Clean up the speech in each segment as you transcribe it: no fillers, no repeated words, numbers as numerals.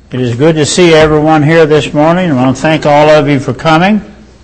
It is good to see everyone here this morning. I want to thank all of you for coming.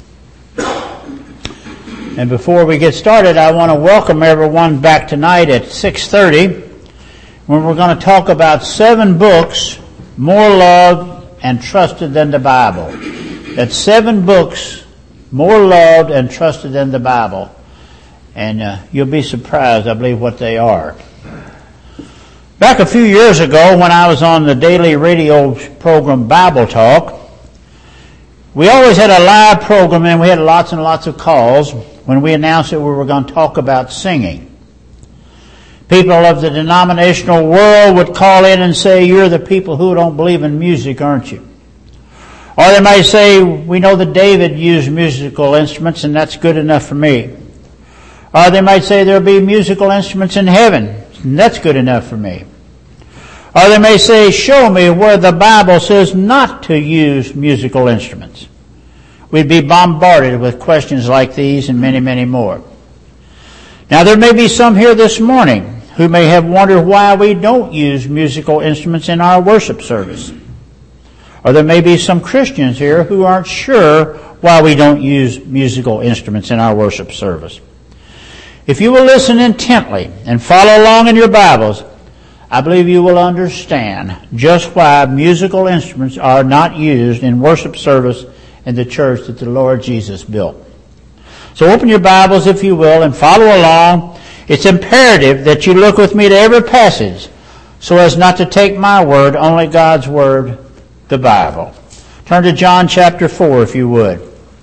And before we get started, I want to welcome everyone back tonight at 6:30 when we're going to talk about 7 books more loved and trusted than the Bible. That's 7 books more loved and trusted than the Bible. And you'll be surprised, I believe, what they are. Back a few years ago, when I was on the daily radio program Bible Talk, we always had a live program and we had lots and lots of calls when we announced that we were going to talk about singing. People of the denominational world would call in and say, "You're the people who don't believe in music, aren't you?" Or they might say, "We know that David used musical instruments and that's good enough for me." Or they might say, "There'll be musical instruments in heaven. And that's good enough for me." Or they may say, "Show me where the Bible says not to use musical instruments." We'd be bombarded with questions like these and many, many more. Now there may be some here this morning who may have wondered why we don't use musical instruments in our worship service. Or there may be some Christians here who aren't sure why we don't use musical instruments in our worship service. If you will listen intently and follow along in your Bibles, I believe you will understand just why musical instruments are not used in worship service in the church that the Lord Jesus built. So open your Bibles, if you will, and follow along. It's imperative that you look with me to every passage so as not to take my word, only God's word, the Bible. Turn to John chapter 4, if you would.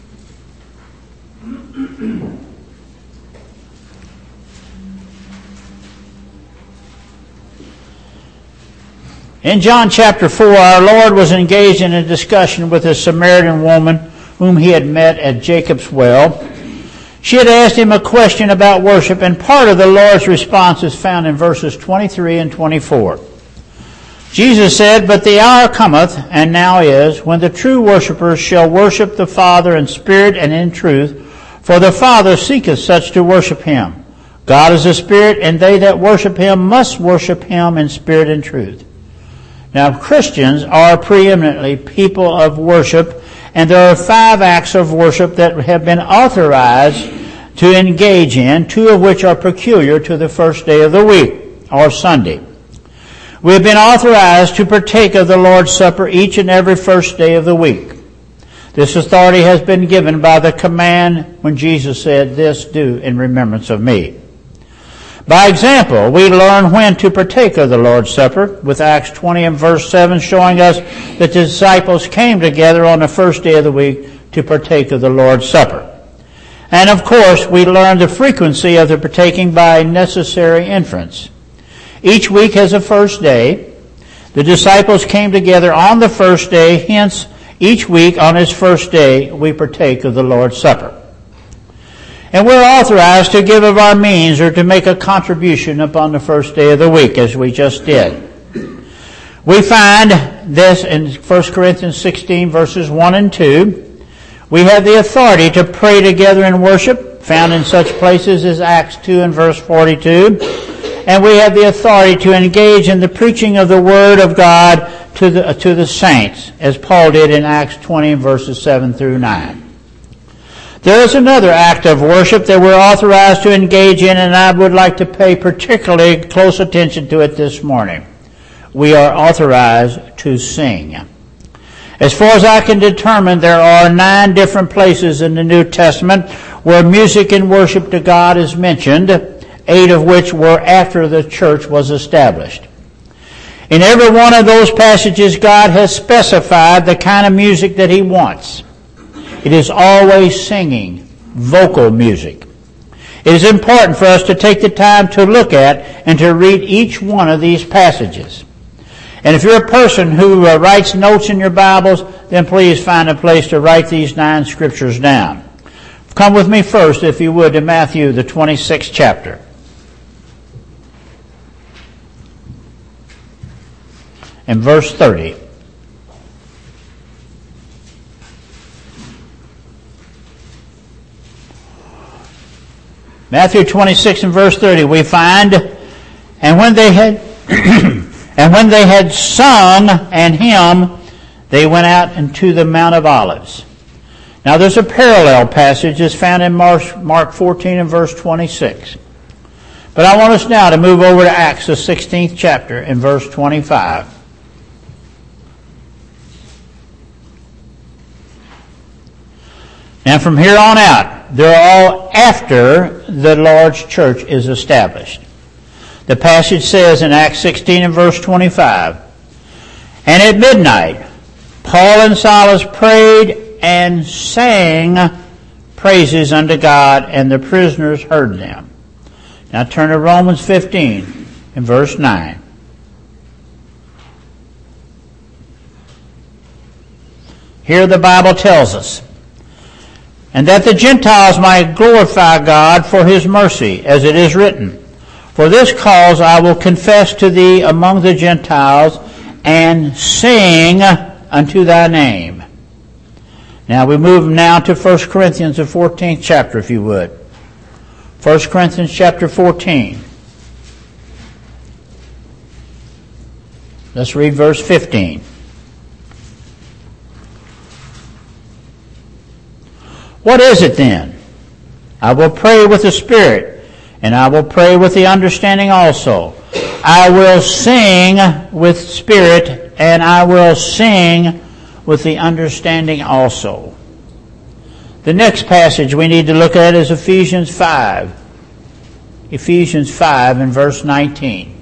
In John chapter 4, our Lord was engaged in a discussion with a Samaritan woman whom he had met at Jacob's well. She had asked him a question about worship, and part of the Lord's response is found in verses 23 and 24. Jesus said, "But the hour cometh, and now is, when the true worshippers shall worship the Father in spirit and in truth, for the Father seeketh such to worship him. God is a spirit, and they that worship him must worship him in spirit and truth." Now, Christians are preeminently people of worship, and there are 5 acts of worship that have been authorized to engage in, 2 of which are peculiar to the first day of the week, or Sunday. We have been authorized to partake of the Lord's Supper each and every first day of the week. This authority has been given by the command when Jesus said, "This do in remembrance of me." By example, we learn when to partake of the Lord's Supper, with Acts 20 and verse 7 showing us that the disciples came together on the first day of the week to partake of the Lord's Supper. And of course, we learn the frequency of the partaking by necessary inference. Each week has a first day. The disciples came together on the first day, hence each week on its first day we partake of the Lord's Supper. And we're authorized to give of our means or to make a contribution upon the first day of the week, as we just did. We find this in 1 Corinthians 16, verses 1 and 2. We have the authority to pray together in worship, found in such places as Acts 2 and verse 42. And we have the authority to engage in the preaching of the Word of God to the saints, as Paul did in Acts 20 and verses 7 through 9. There is another act of worship that we're authorized to engage in, and I would like to pay particularly close attention to it this morning. We are authorized to sing. As far as I can determine, there are 9 different places in the New Testament where music and worship to God is mentioned, 8 of which were after the church was established. In every one of those passages, God has specified the kind of music that he wants. It is always singing, vocal music. It is important for us to take the time to look at and to read each one of these passages. And if you're a person who writes notes in your Bibles, then please find a place to write these 9 scriptures down. Come with me first, if you would, to Matthew, the 26th chapter. And verse 30. Matthew 26 and verse 30, we find, and when they had And when they had sung and hymned, they went out into the Mount of Olives. Now there's a parallel passage that's found in Mark 14 and verse 26. But I want us now to move over to Acts, the 16th chapter, in verse 25. And from here on out, they're all after the Lord's church is established. The passage says in Acts 16 and verse 25, And at midnight, Paul and Silas prayed and sang praises unto God, and the prisoners heard them. Now turn to Romans 15 and verse 9. Here the Bible tells us, And that the Gentiles might glorify God for his mercy, as it is written, For this cause I will confess to thee among the Gentiles, and sing unto thy name. Now we move now to 1 Corinthians, the 14th chapter, if you would. 1 Corinthians chapter 14. Let's read verse 15. What is it then? I will pray with the Spirit, and I will pray with the understanding also. I will sing with spirit, and I will sing with the understanding also. The next passage we need to look at is Ephesians 5. Ephesians 5 and verse 19.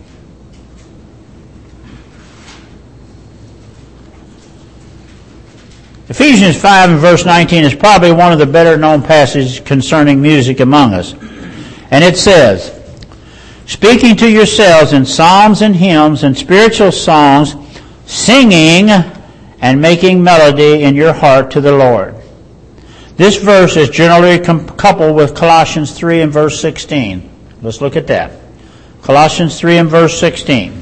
Ephesians 5 and verse 19 is probably one of the better known passages concerning music among us. And it says, Speaking to yourselves in psalms and hymns and spiritual songs, singing and making melody in your heart to the Lord. This verse is generally coupled with Colossians 3 and verse 16. Let's look at that. Colossians 3 and verse 16.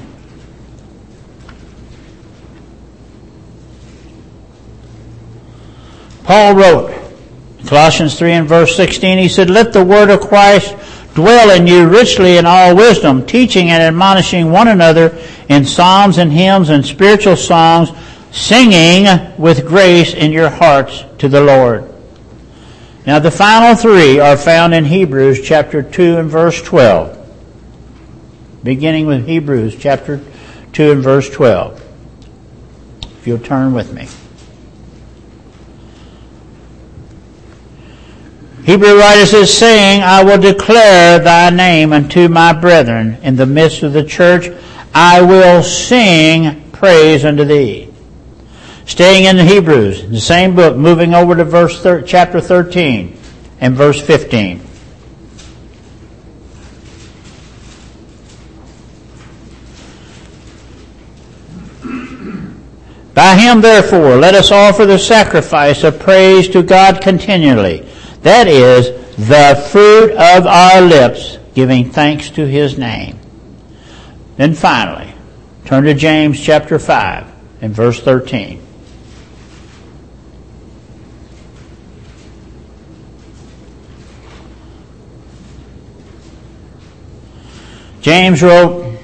Paul wrote, Colossians 3 and verse 16, he said, Let the word of Christ dwell in you richly in all wisdom, teaching and admonishing one another in psalms and hymns and spiritual songs, singing with grace in your hearts to the Lord. Now the final three are found in Hebrews chapter 2 and verse 12. Beginning with Hebrews chapter 2 and verse 12. If you'll turn with me. Hebrew writer says, saying, I will declare thy name unto my brethren in the midst of the church. I will sing praise unto thee. Staying in the Hebrews, the same book, moving over to chapter 13 and verse 15. By him, therefore, let us offer the sacrifice of praise to God continually. That is, the fruit of our lips, giving thanks to his name. Then finally, turn to James chapter 5 and verse 13. James wrote,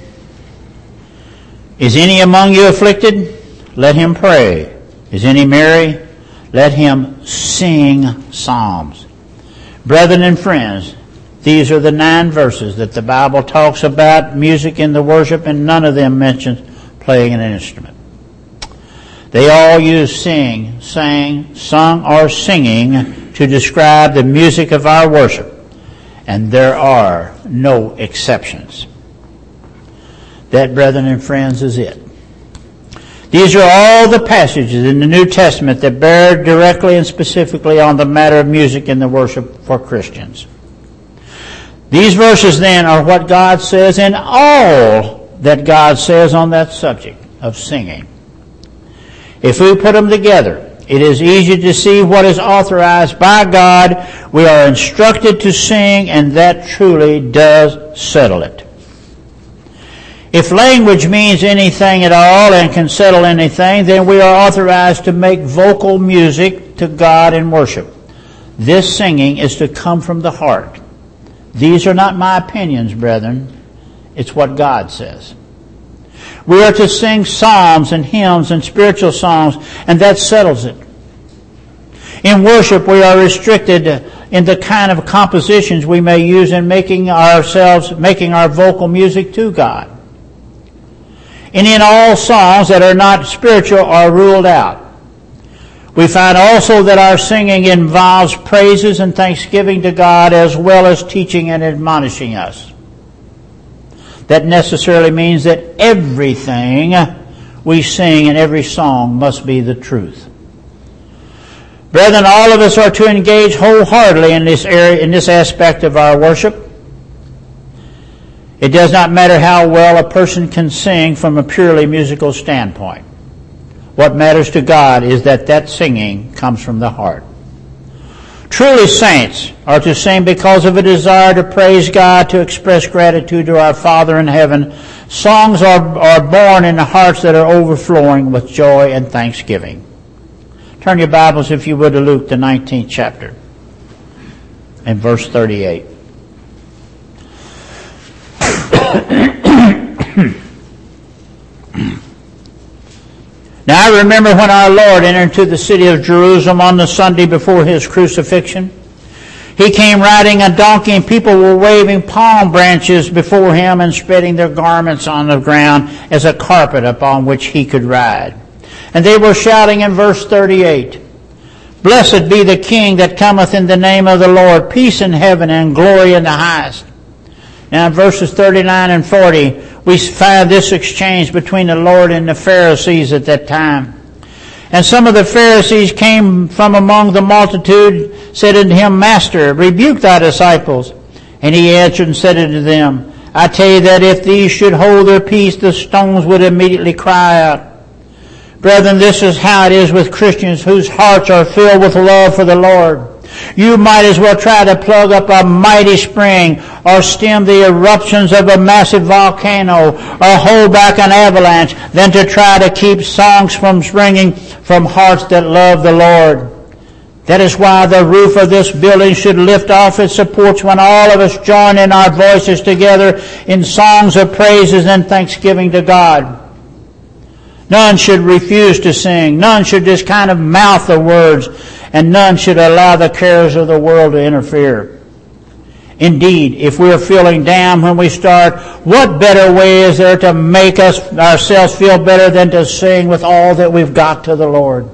Is any among you afflicted? Let him pray. Is any merry? Let him sing psalms. Brethren and friends, these are the 9 verses that the Bible talks about music in the worship, and none of them mentions playing an instrument. They all use sing, sang, sung, or singing to describe the music of our worship, and there are no exceptions. That, brethren and friends, is it. These are all the passages in the New Testament that bear directly and specifically on the matter of music in the worship for Christians. These verses then are what God says in all that God says on that subject of singing. If we put them together, it is easy to see what is authorized by God. We are instructed to sing, and that truly does settle it. If language means anything at all and can settle anything, then we are authorized to make vocal music to God in worship. This singing is to come from the heart. These are not my opinions, brethren. It's what God says. We are to sing psalms and hymns and spiritual songs, and that settles it. In worship, we are restricted in the kind of compositions we may use in making our vocal music to God. And in all songs that are not spiritual are ruled out. We find also that our singing involves praises and thanksgiving to God as well as teaching and admonishing us. That necessarily means that everything we sing in every song must be the truth. Brethren, all of us are to engage wholeheartedly in this area, in this aspect of our worship. It does not matter how well a person can sing from a purely musical standpoint. What matters to God is that singing comes from the heart. Truly, saints are to sing because of a desire to praise God, to express gratitude to our Father in heaven. Songs are born in the hearts that are overflowing with joy and thanksgiving. Turn your Bibles, if you would, to Luke, the 19th chapter, and verse 38. Now I remember when our Lord entered into the city of Jerusalem on the Sunday before his crucifixion. He came riding a donkey, and people were waving palm branches before him and spreading their garments on the ground as a carpet upon which he could ride. And they were shouting in verse 38, "Blessed be the King that cometh in the name of the Lord, peace in heaven and glory in the highest." Now in verses 39 and 40, we find this exchange between the Lord and the Pharisees at that time. And some of the Pharisees came from among the multitude, said unto him, "Master, rebuke thy disciples." And he answered and said unto them, "I tell you that if these should hold their peace, the stones would immediately cry out." Brethren, this is how it is with Christians whose hearts are filled with love for the Lord. You might as well try to plug up a mighty spring or stem the eruptions of a massive volcano or hold back an avalanche than to try to keep songs from springing from hearts that love the Lord. That is why the roof of this building should lift off its supports when all of us join in our voices together in songs of praises and thanksgiving to God. None should refuse to sing. None should just kind of mouth the words. And none should allow the cares of the world to interfere. Indeed, if we are feeling down when we start, what better way is there to make us ourselves feel better than to sing with all that we've got to the Lord?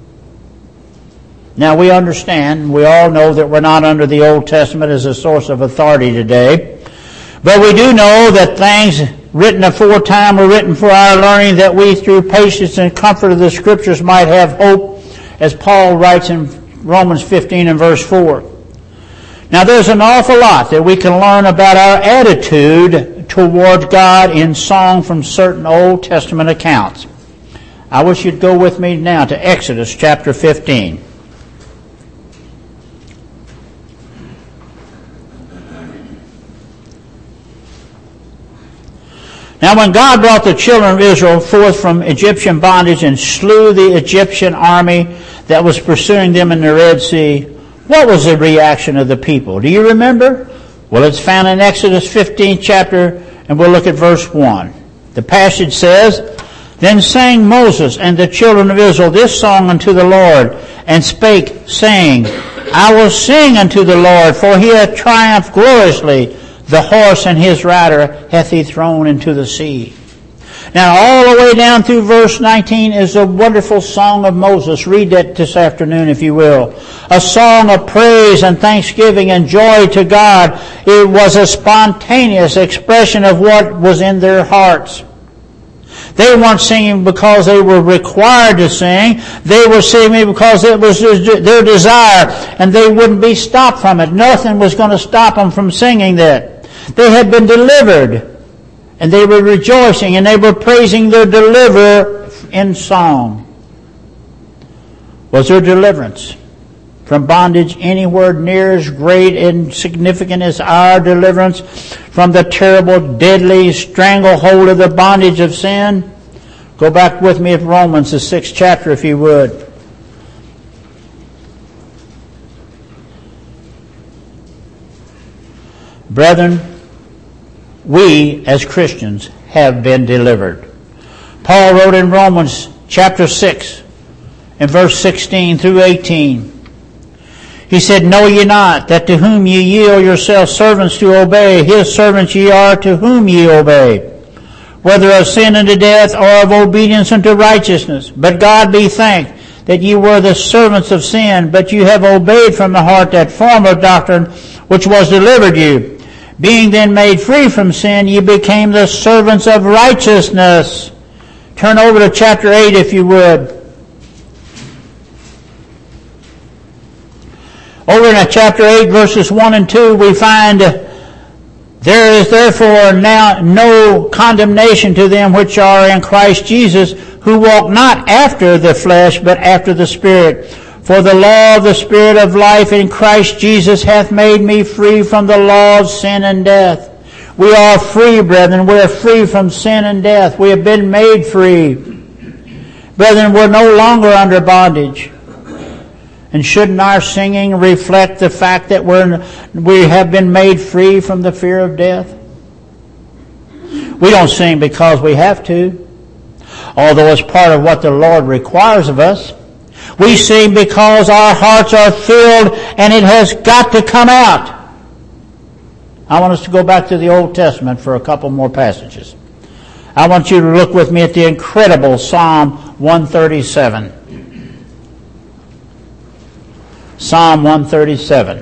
Now we understand, we all know that we're not under the Old Testament as a source of authority today. But we do know that things written aforetime were written for our learning, that we through patience and comfort of the Scriptures might have hope, as Paul writes in Romans 15 and verse 4. Now there's an awful lot that we can learn about our attitude toward God in song from certain Old Testament accounts. I wish you'd go with me now to Exodus chapter 15. Now when God brought the children of Israel forth from Egyptian bondage and slew the Egyptian army that was pursuing them in the Red Sea, what was the reaction of the people? Do you remember? Well, it's found in Exodus 15 chapter, and we'll look at verse 1. The passage says, "Then sang Moses and the children of Israel this song unto the Lord, and spake, saying, I will sing unto the Lord, for he hath triumphed gloriously. The horse and his rider hath he thrown into the sea." Now all the way down through verse 19 is a wonderful song of Moses. Read that this afternoon if you will. A song of praise and thanksgiving and joy to God. It was a spontaneous expression of what was in their hearts. They weren't singing because they were required to sing. They were singing because it was their desire, and they wouldn't be stopped from it. Nothing was going to stop them from singing that. They had been delivered, and they were rejoicing, and they were praising their deliverer in song. Was their deliverance from bondage anywhere near as great and significant as our deliverance from the terrible, deadly stranglehold of the bondage of sin? Go back with me to Romans, the 6th chapter, if you would. Brethren, we as Christians have been delivered. Paul wrote in Romans chapter 6 and verse 16 through 18. He said, Know ye not that to whom ye yield yourselves servants to obey, his servants ye are to whom ye obey, whether of sin unto death or of obedience unto righteousness. But God be thanked that ye were the servants of sin, but you have obeyed from the heart that form of doctrine which was delivered you. Being then made free from sin, ye became the servants of righteousness. Turn over to chapter 8 if you would. Over in chapter 8 verses 1 and 2 we find, There is therefore now no condemnation to them which are in Christ Jesus, who walk not after the flesh, but after the Spirit. For the law of the Spirit of life in Christ Jesus hath made me free from the law of sin and death. We are free, brethren. We are free from sin and death. We have been made free. Brethren, we're no longer under bondage. And shouldn't our singing reflect the fact that we have been made free from the fear of death? We don't sing because we have to, although it's part of what the Lord requires of us. We sing because our hearts are filled and it has got to come out. I want us to go back to the Old Testament for a couple more passages. I want you to look with me at the incredible Psalm 137. Psalm 137.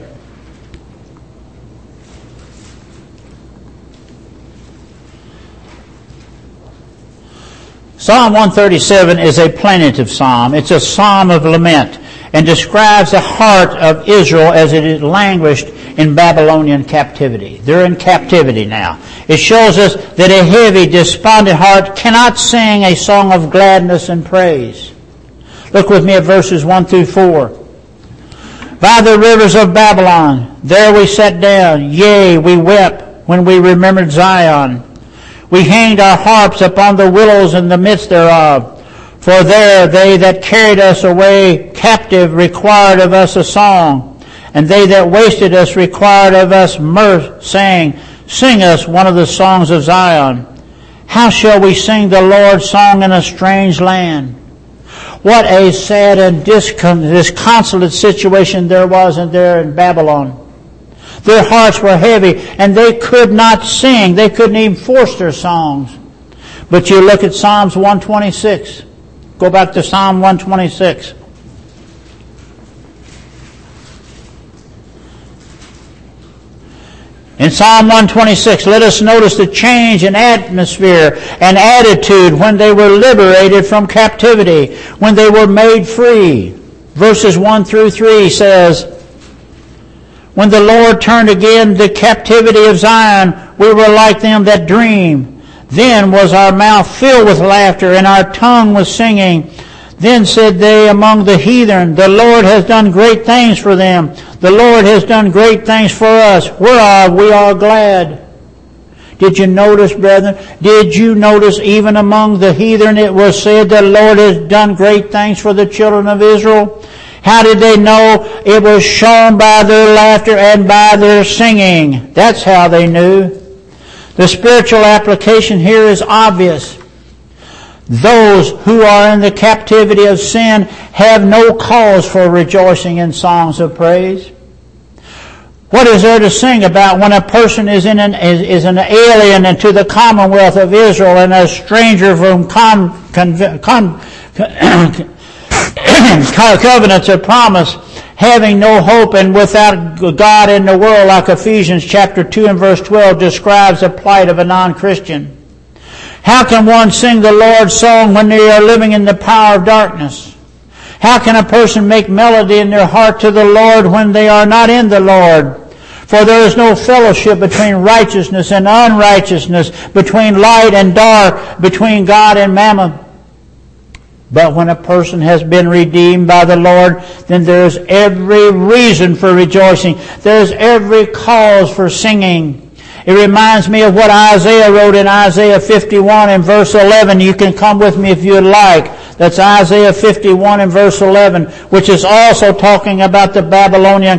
Psalm 137 is a plaintive psalm. It's a psalm of lament and describes the heart of Israel as it is languished in Babylonian captivity. They're in captivity now. It shows us that a heavy, despondent heart cannot sing a song of gladness and praise. Look with me at verses 1 through 4. By the rivers of Babylon, there we sat down. Yea, we wept when we remembered Zion. We hanged our harps upon the willows in the midst thereof. For there they that carried us away captive required of us a song. And they that wasted us required of us mirth, saying, Sing us one of the songs of Zion. How shall we sing the Lord's song in a strange land? What a sad and disconsolate situation there was there in Babylon. Their hearts were heavy and they could not sing. They couldn't even force their songs. But you look at Psalms 126. Go back to Psalm 126. In Psalm 126, let us notice the change in atmosphere and attitude when they were liberated from captivity, when they were made free. Verses 1 through 3 says, When the Lord turned again the captivity of Zion, we were like them that dream. Then was our mouth filled with laughter, and our tongue with singing. Then said they among the heathen, The Lord has done great things for them. The Lord has done great things for us, whereof we are glad. Did you notice, brethren? Did you notice even among the heathen it was said, The Lord has done great things for the children of Israel? How did they know? It was shown by their laughter and by their singing. That's how they knew. The spiritual application here is obvious. Those who are in the captivity of sin have no cause for rejoicing in songs of praise. What is there to sing about when a person is an alien into the commonwealth of Israel and a stranger from covenants of promise, having no hope and without God in the world, like Ephesians chapter 2 and verse 12 describes the plight of a non-Christian? How can one sing the Lord's song when they are living in the power of darkness? How can a person make melody in their heart to the Lord when they are not in the Lord? For there is no fellowship between righteousness and unrighteousness, between light and dark, between God and mammon. But when a person has been redeemed by the Lord, then there is every reason for rejoicing. There is every cause for singing. It reminds me of what Isaiah wrote in Isaiah 51 and verse 11. You can come with me if you would like. That's Isaiah 51 and verse 11, which is also talking about the Babylonian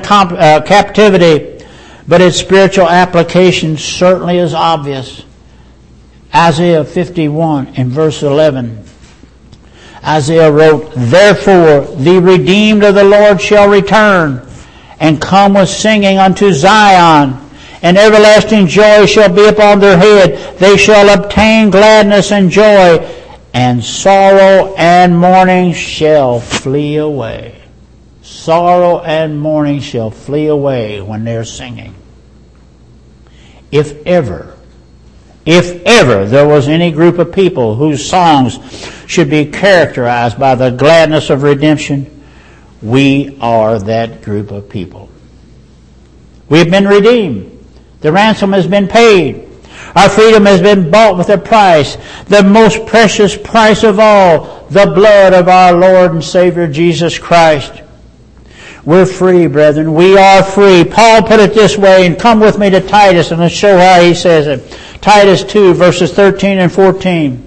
captivity. But its spiritual application certainly is obvious. Isaiah 51 in verse 11. Isaiah wrote, "Therefore the redeemed of the Lord shall return, and come with singing unto Zion, and everlasting joy shall be upon their head. They shall obtain gladness and joy, and sorrow and mourning shall flee away." Sorrow and mourning shall flee away when they're singing. If ever there was any group of people whose songs should be characterized by the gladness of redemption, we are that group of people. We have been redeemed. The ransom has been paid. Our freedom has been bought with a price, the most precious price of all, the blood of our Lord and Savior Jesus Christ. We're free, brethren. We are free. Paul put it this way, and come with me to Titus, and let's show how he says it. Titus 2, verses 13 and 14.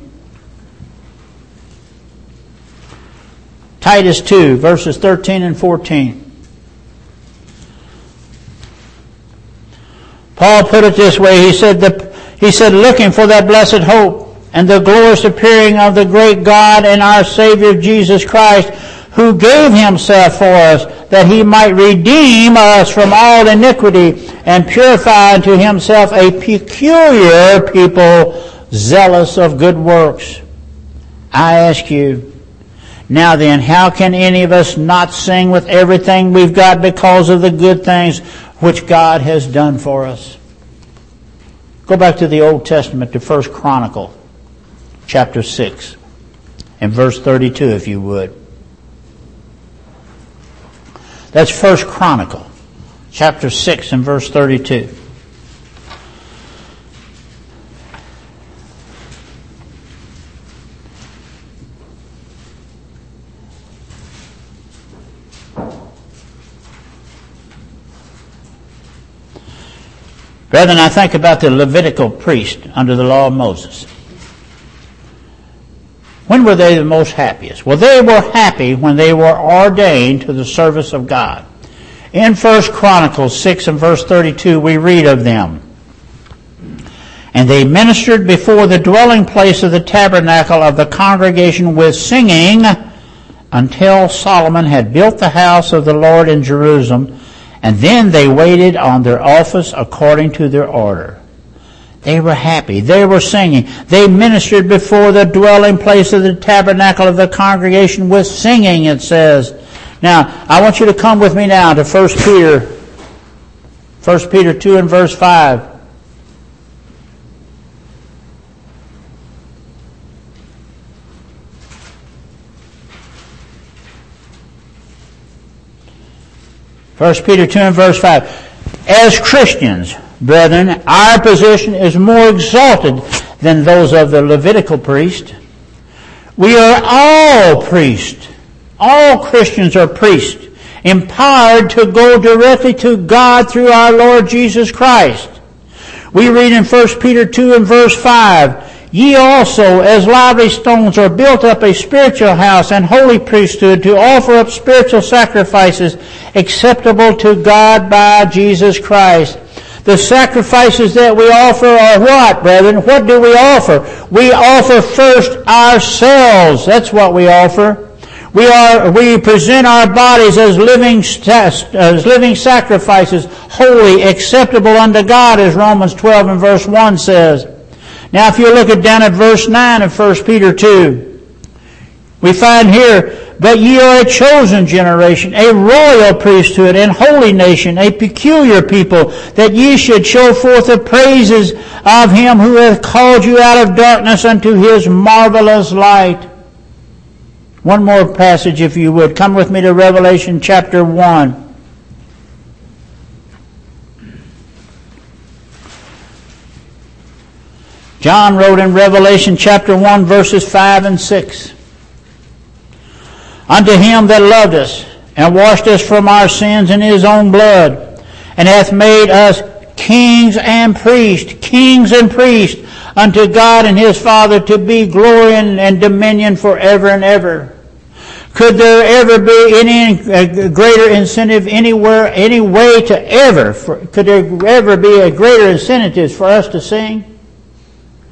Titus 2, verses 13 and 14. Paul put it this way. He said, looking for that blessed hope and the glorious appearing of the great God and our Savior Jesus Christ, who gave himself for us, that he might redeem us from all iniquity and purify unto himself a peculiar people, zealous of good works. I ask you, now then, how can any of us not sing with everything we've got because of the good things which God has done for us? Go back to the Old Testament, to 1 Chronicle, chapter 6, and verse 32, if you would. That's 1 Chronicle, chapter 6 and verse 32. Brethren, I think about the Levitical priest under the law of Moses. When were they the most happiest? Well, they were happy when they were ordained to the service of God. In 1 Chronicles 6 and verse 32, we read of them. And they ministered before the dwelling place of the tabernacle of the congregation with singing until Solomon had built the house of the Lord in Jerusalem, and then they waited on their office according to their order. They were happy. They were singing. They ministered before the dwelling place of the tabernacle of the congregation with singing, it says. Now, I want you to come with me now to 1 Peter 2 and verse 5. First Peter 2 and verse 5. As Christians, brethren, our position is more exalted than those of the Levitical priest. We are all priests. All Christians are priests, empowered to go directly to God through our Lord Jesus Christ. We read in 1 Peter 2 and verse 5, Ye also, as lively stones, are built up a spiritual house and holy priesthood to offer up spiritual sacrifices acceptable to God by Jesus Christ. The sacrifices that we offer are what, brethren? What do we offer? We offer first ourselves. That's what we offer. We present our bodies as living sacrifices, holy, acceptable unto God, as Romans 12 and verse 1 says. Now, if you look down at verse 9 of 1 Peter 2, we find here, But ye are a chosen generation, a royal priesthood, and holy nation, a peculiar people, that ye should show forth the praises of him who hath called you out of darkness unto his marvelous light. One more passage, if you would. Come with me to Revelation chapter 1. John wrote in Revelation chapter 1, verses 5 and 6. Unto him that loved us, and washed us from our sins in his own blood, and hath made us kings and priests, unto God and his Father, to be glory and dominion forever and ever. Could there ever be any greater incentive anywhere, any way to could there ever be a greater incentive for us to sing?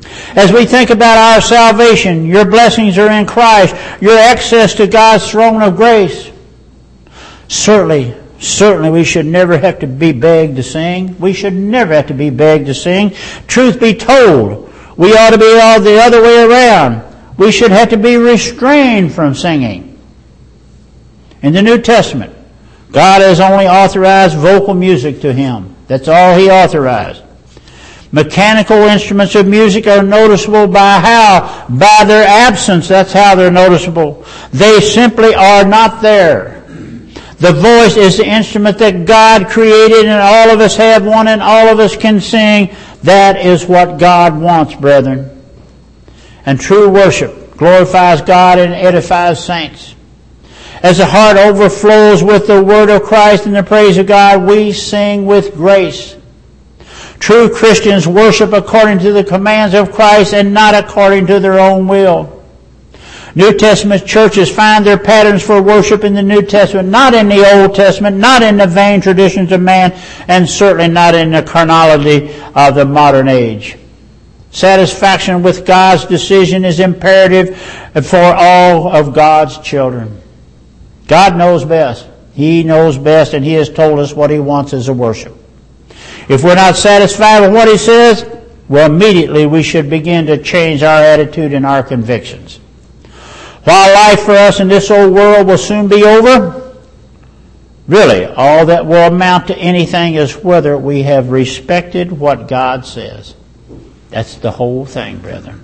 As we think about our salvation, your blessings are in Christ, your access to God's throne of grace. Certainly we should never have to be begged to sing. We should never have to be begged to sing. Truth be told, we ought to be all the other way around. We should have to be restrained from singing. In the New Testament, God has only authorized vocal music to him. That's all he authorized. Mechanical instruments of music are noticeable by how? By their absence. That's how they're noticeable. They simply are not there. The voice is the instrument that God created, and all of us have one, and all of us can sing. That is what God wants, brethren. And true worship glorifies God and edifies saints. As the heart overflows with the word of Christ and the praise of God, we sing with grace. True Christians worship according to the commands of Christ and not according to their own will. New Testament churches find their patterns for worship in the New Testament, not in the Old Testament, not in the vain traditions of man, and certainly not in the carnality of the modern age. Satisfaction with God's decision is imperative for all of God's children. God knows best. He knows best, and He has told us what He wants as a worship. If we're not satisfied with what He says, well, immediately we should begin to change our attitude and our convictions. While life for us in this old world will soon be over, really, all that will amount to anything is whether we have respected what God says. That's the whole thing, brethren.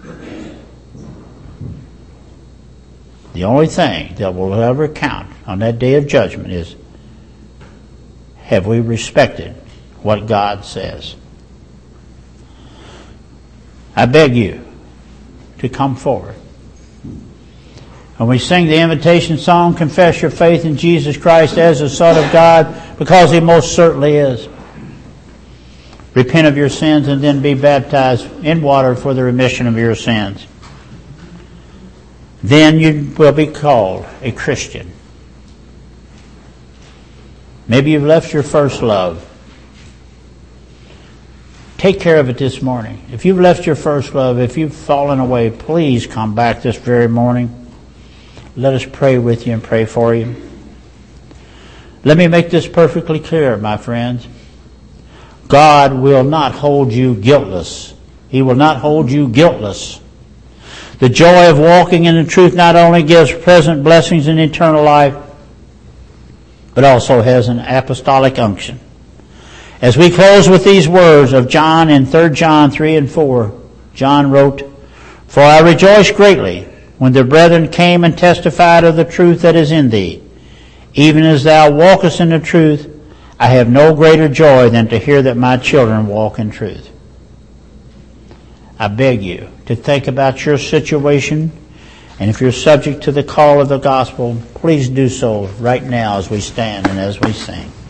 The only thing that will ever count on that day of judgment is, have we respected what God says? I beg you to come forward. When we sing the invitation song, confess your faith in Jesus Christ as the Son of God, because He most certainly is. Repent of your sins and then be baptized in water for the remission of your sins. Then you will be called a Christian. Maybe you've left your first love. Take care of it this morning. If you've left your first love, if you've fallen away, please come back this very morning. Let us pray with you and pray for you. Let me make this perfectly clear, my friends. God will not hold you guiltless. He will not hold you guiltless. The joy of walking in the truth not only gives present blessings and eternal life, but also has an apostolic unction. As we close with these words of John in 3 John 3 and 4, John wrote, "For I rejoice greatly when the brethren came and testified of the truth that is in thee. Even as thou walkest in the truth, I have no greater joy than to hear that my children walk in truth." I beg you to think about your situation, and if you're subject to the call of the gospel, please do so right now as we stand and as we sing.